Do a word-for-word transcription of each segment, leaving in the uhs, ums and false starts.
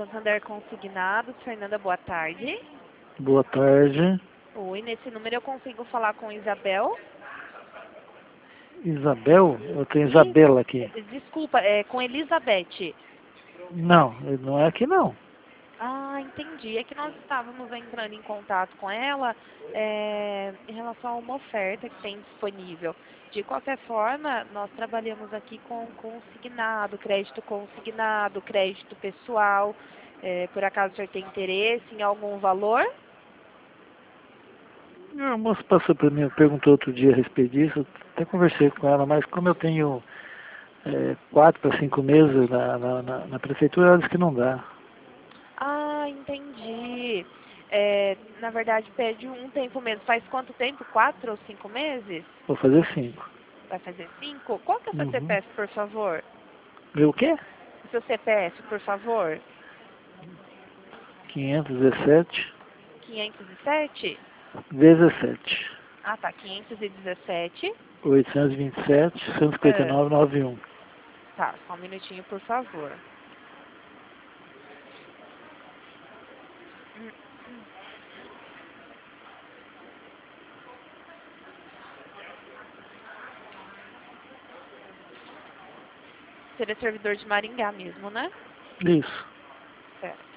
Santander Consignados. Fernanda, boa tarde. Boa tarde. Oi, nesse número eu consigo falar com Isabel? Isabel? Eu tenho E, Isabela aqui. desculpa, é com Elizabeth. Não, não é aqui não. Ah, entendi. É que nós estávamos entrando em contato com ela é, em relação a uma oferta que tem disponível. De qualquer forma, nós trabalhamos aqui com consignado, crédito consignado, crédito pessoal. É, por acaso o senhor tem interesse em algum valor? A moça passou por mim, perguntou outro dia a respeito disso, eu até conversei com ela, mas como eu tenho é, quatro para cinco meses na, na, na, na prefeitura, ela disse que não dá. Ah, entendi. É, na verdade, pede um tempo mesmo. Faz quanto tempo? Quatro ou cinco meses? Vou fazer cinco. Vai fazer cinco? Qual que é o seu Uhum. C P F, por favor? Viu o quê? O seu C P F, por favor? quinhentos e dezessete, quinhentos e sete? dezessete, Ah, tá. quinhentos e dezessete. oitocentos e vinte e sete, cento e cinquenta e Ah, nove, noventa e um. tá, só um minutinho, por favor. Hum, hum. Você é servidor de Maringá mesmo, né? Isso. Certo.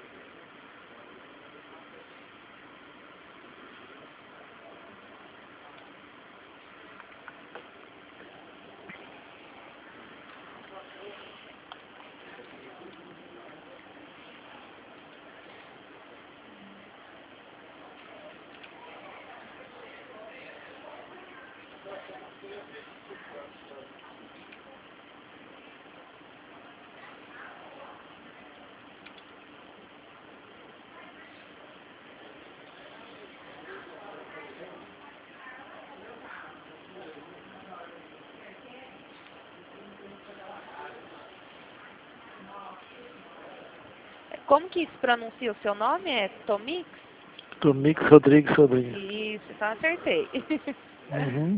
Como que se pronuncia o seu nome? É Tomix? Tomix Rodrigues Sobrinho. Isso, então acertei. Uhum.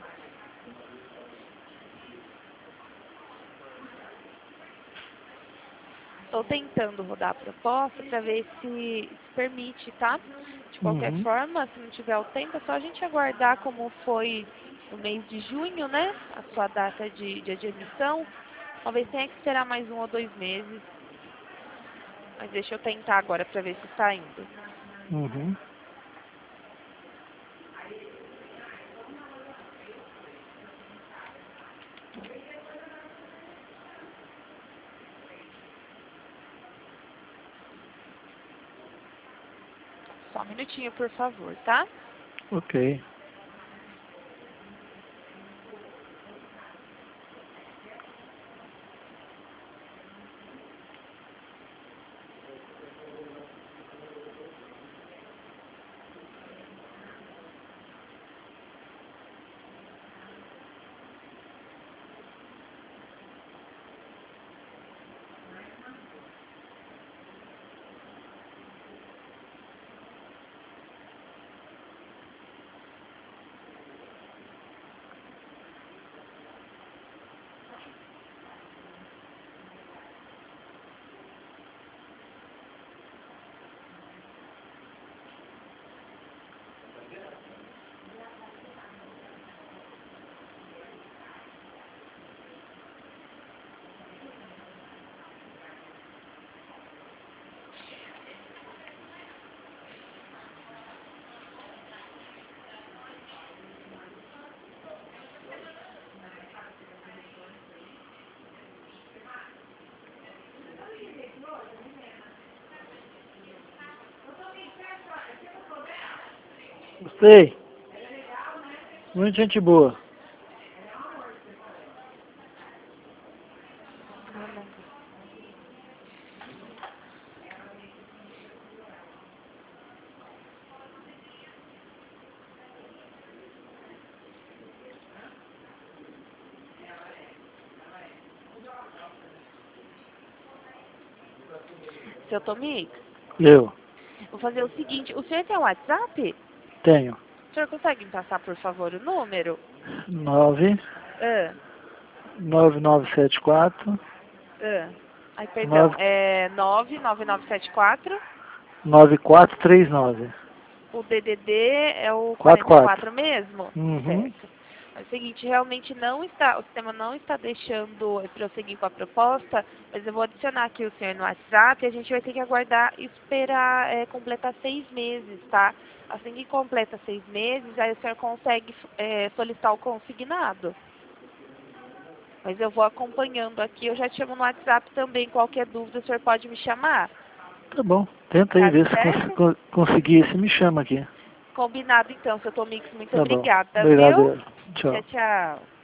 Estou tentando rodar a proposta para ver se, se permite, tá? De qualquer Uhum. forma, se não tiver o tempo, é só a gente aguardar como foi no mês de junho, né? A sua data de, de admissão. Talvez tenha que esperar mais um ou dois meses. Mas deixa eu tentar agora para ver se está indo. Uhum. Só um minutinho, por favor, tá? Ok. Gostei. Muito gente boa. Ah, não. Seu Tomix, Eu vou fazer o seguinte. O senhor tem o WhatsApp? tenho O senhor consegue me passar, por favor, o número? nove Ah, nove nove sete quatro ah. Ai, perdão, é nove nove nove sete quatro. nove quatro três nove. O D D D é o quatro quarenta e quatro quatro. mesmo? Uhum. Certo. É o seguinte, realmente não está, o sistema não está deixando eu prosseguir com a proposta, mas eu vou adicionar aqui o senhor no WhatsApp e a gente vai ter que aguardar e esperar é, completar seis meses, tá? Assim que completa seis meses, aí o senhor consegue é, solicitar o consignado. Mas eu vou acompanhando aqui, eu já te chamo no WhatsApp também, qualquer dúvida o senhor pode me chamar. Tá bom. Tenta aí Tá ver se certo? cons conseguir. Se me chama aqui. Combinado então, seu Tomix, muito Tá bom. obrigada, viu? Obrigado. Tchau. Tchau, tchau.